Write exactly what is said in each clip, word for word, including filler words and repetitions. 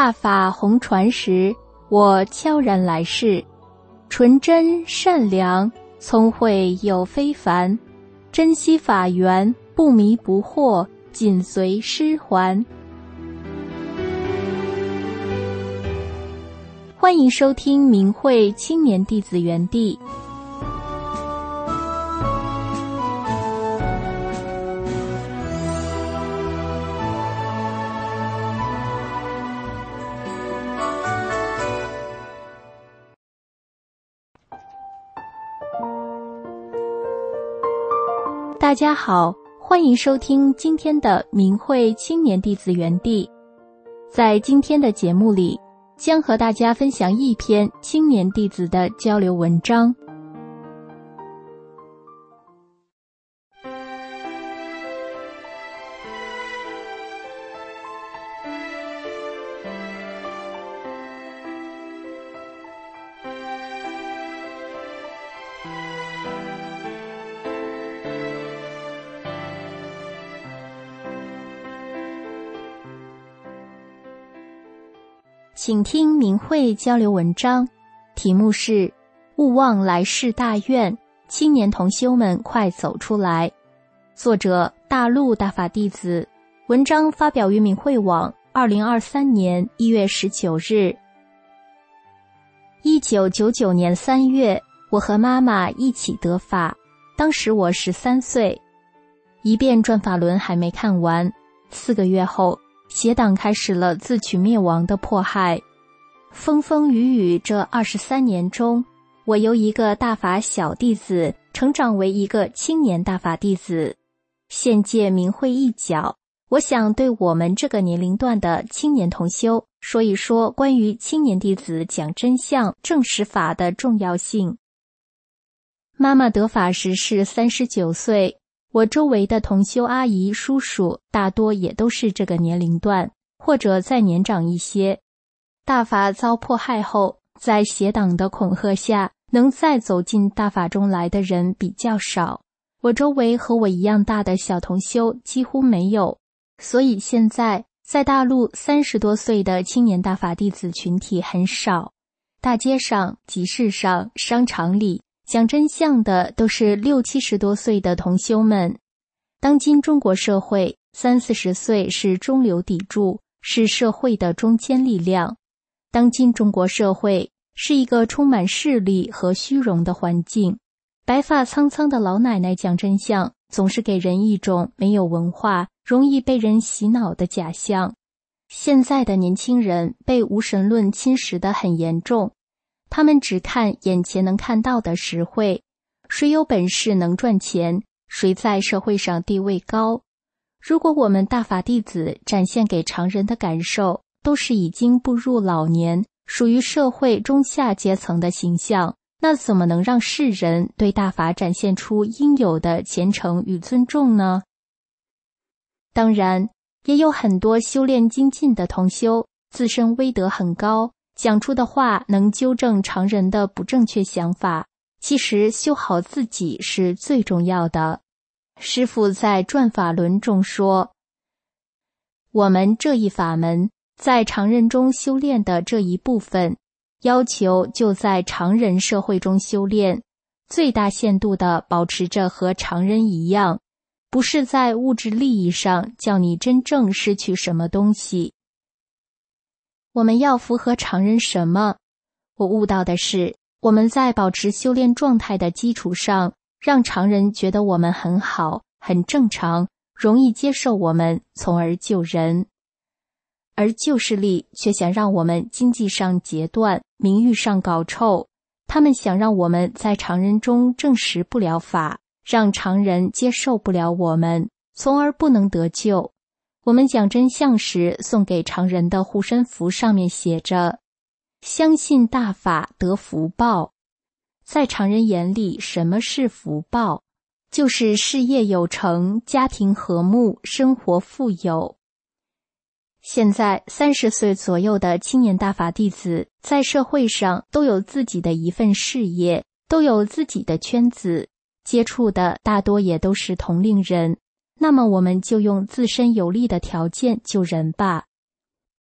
大法红传时，我悄然来世，纯真善良，聪慧又非凡，珍惜法缘，不迷不惑，紧随师还。欢迎收听明慧青年弟子园地。大家好，欢迎收听今天的明慧青年弟子园地。在今天的节目里，将和大家分享一篇青年弟子的交流文章。请听明慧交流文章，题目是勿忘来世大愿，青年同修们快走出来。作者大陆大法弟子，文章发表于明慧网二零二三年一月十九日。一九九九年三月，我和妈妈一起得法，当时我十三岁。一遍转法轮还没看完，四个月后，邪党开始了自取灭亡的迫害。风风雨雨这二十三年中，我由一个大法小弟子成长为一个青年大法弟子。现借明慧一角，我想对我们这个年龄段的青年同修说一说关于青年弟子讲真相证实法的重要性。妈妈得法时是三十九岁，我周围的同修阿姨叔叔大多也都是这个年龄段，或者再年长一些。大法遭迫害后，在邪党的恐吓下，能再走进大法中来的人比较少。我周围和我一样大的小同修几乎没有，所以现在在大陆三十多岁的青年大法弟子群体很少。大街上、集市上、商场里讲真相的都是六七十多岁的同修们。当今中国社会，三四十岁是中流砥柱，是社会的中坚力量。当今中国社会是一个充满势力和虚荣的环境，白发苍苍的老奶奶讲真相，总是给人一种没有文化、容易被人洗脑的假象。现在的年轻人被无神论侵蚀得很严重，他们只看眼前能看到的实惠，谁有本事能赚钱，谁在社会上地位高。如果我们大法弟子展现给常人的感受都是已经步入老年，属于社会中下阶层的形象，那怎么能让世人对大法展现出应有的虔诚与尊重呢？当然，也有很多修炼精进的同修，自身威德很高，讲出的话能纠正常人的不正确想法。其实修好自己是最重要的。师父在转法轮中说，我们这一法门在常人中修炼的这一部分，要求就在常人社会中修炼，最大限度地保持着和常人一样，不是在物质利益上叫你真正失去什么东西。我们要符合常人什么？我悟到的是，我们在保持修炼状态的基础上，让常人觉得我们很好，很正常，容易接受我们，从而救人。而旧势力却想让我们经济上截断，名誉上搞臭，他们想让我们在常人中证实不了法，让常人接受不了我们，从而不能得救。我们讲真相时送给常人的护身符上面写着，相信大法得福报。在常人眼里，什么是福报？就是事业有成，家庭和睦，生活富有。现在三十岁左右的青年大法弟子在社会上都有自己的一份事业，都有自己的圈子，接触的大多也都是同龄人，那么我们就用自身有利的条件救人吧。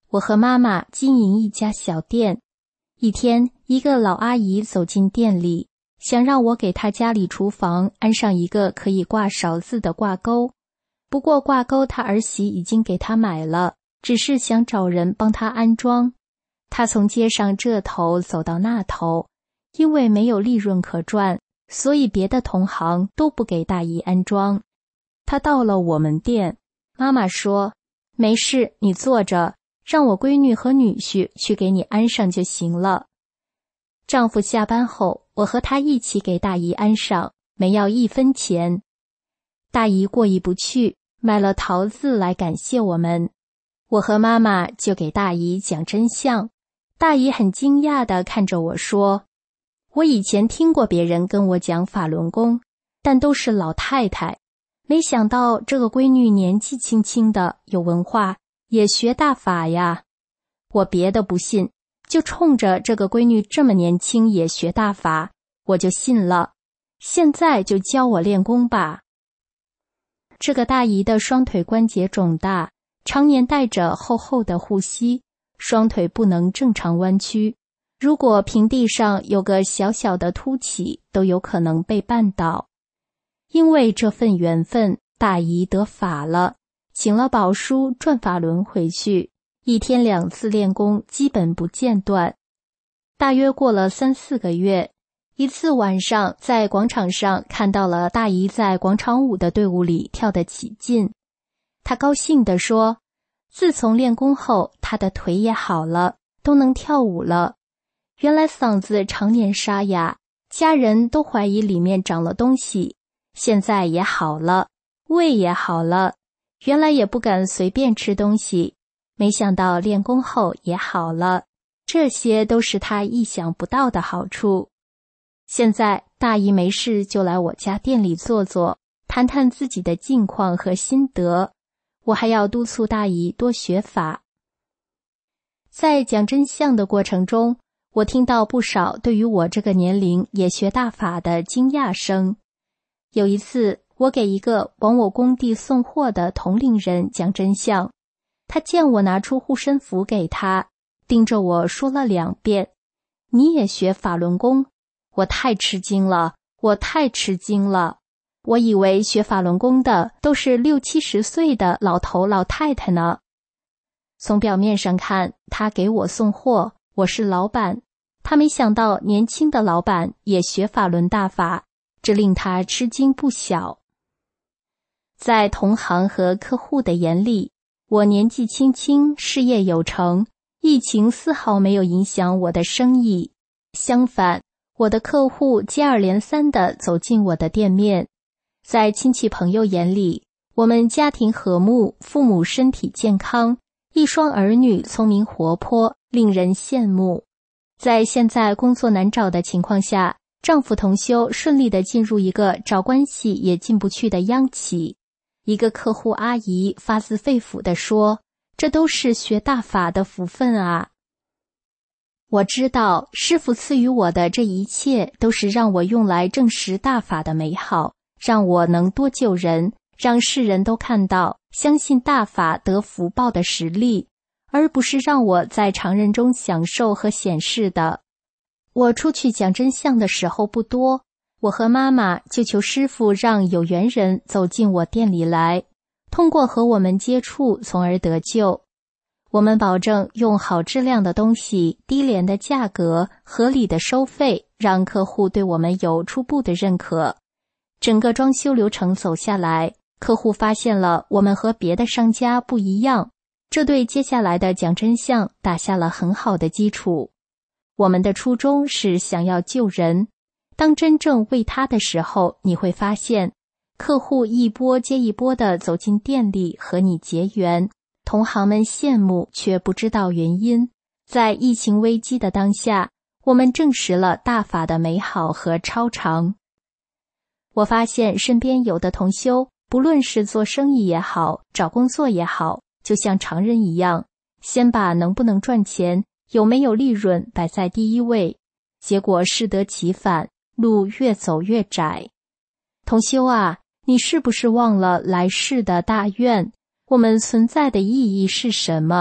我和妈妈经营一家小店。一天，一个老阿姨走进店里，想让我给她家里厨房安上一个可以挂勺子的挂钩。不过挂钩她儿媳已经给她买了，只是想找人帮她安装。她从街上这头走到那头，因为没有利润可赚，所以别的同行都不给大姨安装。她到了我们店，妈妈说：“没事，你坐着，让我闺女和女婿去给你安上就行了。”丈夫下班后，我和他一起给大姨安上，没要一分钱。大姨过意不去，买了桃子来感谢我们。我和妈妈就给大姨讲真相。大姨很惊讶地看着我说：“我以前听过别人跟我讲法轮功，但都是老太太，没想到这个闺女年纪轻轻的，有文化，也学大法呀。我别的不信，就冲着这个闺女这么年轻也学大法，我就信了。现在就教我练功吧。”这个大姨的双腿关节肿大，常年带着厚厚的护膝，双腿不能正常弯曲，如果平地上有个小小的凸起，都有可能被绊倒。因为这份缘分，大姨得法了，请了宝书转法轮回去，一天两次练功，基本不间断。大约过了三四个月，一次晚上在广场上看到了大姨在广场舞的队伍里跳得起劲，她高兴地说：“自从练功后，她的腿也好了，都能跳舞了。原来嗓子常年沙哑，家人都怀疑里面长了东西，现在也好了，胃也好了，原来也不敢随便吃东西，没想到练功后也好了，这些都是她意想不到的好处。现在大姨没事就来我家店里坐坐，谈谈自己的近况和心得，我还要督促大姨多学法。”在讲真相的过程中，我听到不少对于我这个年龄也学大法的惊讶声。有一次，我给一个往我工地送货的同龄人讲真相，他见我拿出护身符给他，盯着我说了两遍：“你也学法轮功？”我太吃惊了，我太吃惊了。我以为学法轮功的都是六七十岁的老头老太太呢。从表面上看，他给我送货，我是老板，他没想到年轻的老板也学法轮大法，这令他吃惊不小。在同行和客户的眼里，我年纪轻轻，事业有成，疫情丝毫没有影响我的生意。相反，我的客户接二连三地走进我的店面。在亲戚朋友眼里，我们家庭和睦，父母身体健康，一双儿女聪明活泼，令人羡慕。在现在工作难找的情况下，丈夫同修顺利地进入一个找关系也进不去的央企。一个客户阿姨发自肺腑地说：“这都是学大法的福分啊！”我知道师父赐予我的这一切都是让我用来证实大法的美好，让我能多救人，让世人都看到相信大法得福报的实力，而不是让我在常人中享受和显示的。我出去讲真相的时候不多，我和妈妈就求师父让有缘人走进我店里来，通过和我们接触从而得救。我们保证用好质量的东西，低廉的价格，合理的收费，让客户对我们有初步的认可。整个装修流程走下来，客户发现了我们和别的商家不一样，这对接下来的讲真相打下了很好的基础。我们的初衷是想要救人，当真正为他的时候，你会发现客户一波接一波地走进店里和你结缘，同行们羡慕却不知道原因。在疫情危机的当下，我们证实了大法的美好和超常。我发现身边有的同修，不论是做生意也好，找工作也好，就像常人一样，先把能不能赚钱，有没有利润摆在第一位，结果适得其反，路越走越窄。同修啊，你是不是忘了来世的大愿？我们存在的意义是什么？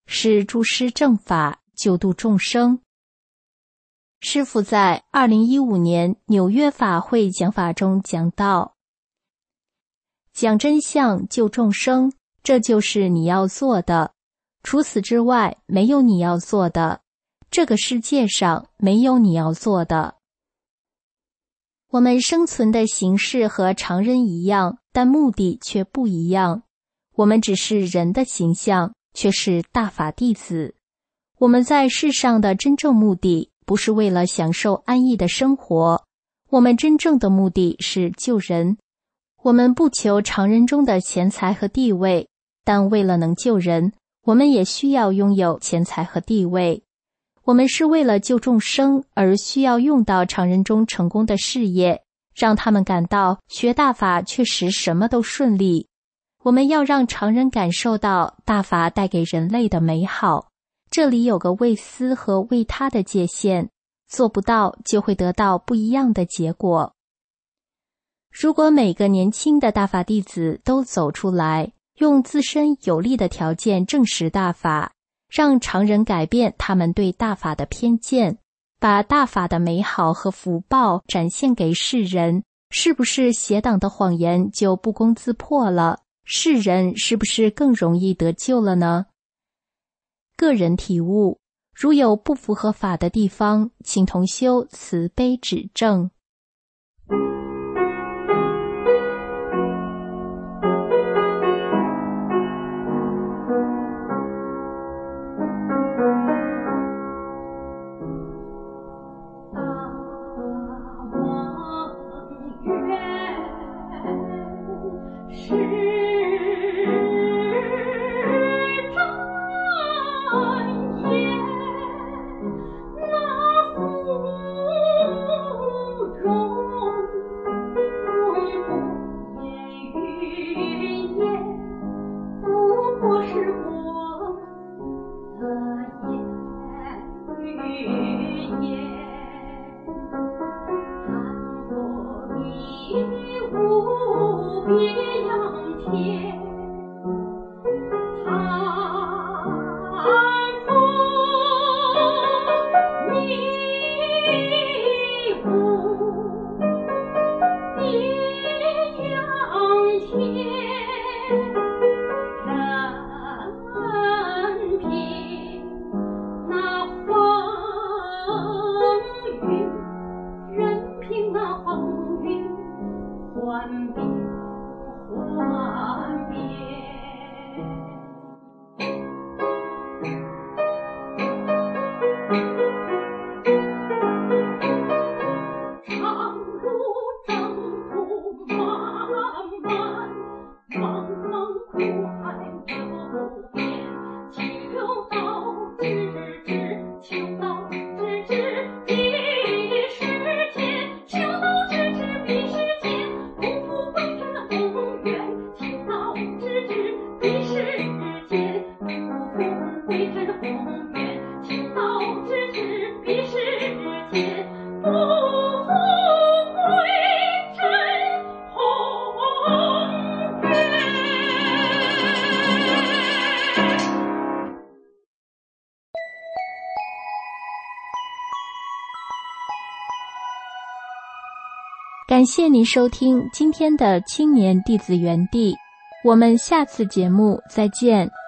是诸师正法，救度众生。师父在二零一五年纽约法会讲法中讲到，讲真相救众生，这就是你要做的，除此之外没有你要做的，这个世界上没有你要做的。我们生存的形式和常人一样，但目的却不一样。我们只是人的形象，却是大法弟子。我们在世上的真正目的，不是为了享受安逸的生活，我们真正的目的是救人。我们不求常人中的钱财和地位，但为了能救人，我们也需要拥有钱财和地位。我们是为了救众生而需要用到常人中成功的事业，让他们感到学大法确实什么都顺利。我们要让常人感受到大法带给人类的美好，这里有个为私和为他的界限，做不到就会得到不一样的结果。如果每个年轻的大法弟子都走出来，用自身有利的条件证实大法，让常人改变他们对大法的偏见，把大法的美好和福报展现给世人，是不是邪党的谎言就不攻自破了？世人是不是更容易得救了呢？个人体悟，如有不符合法的地方，请同修慈悲指正。感谢您收听今天的青年弟子园地，我们下次节目再见。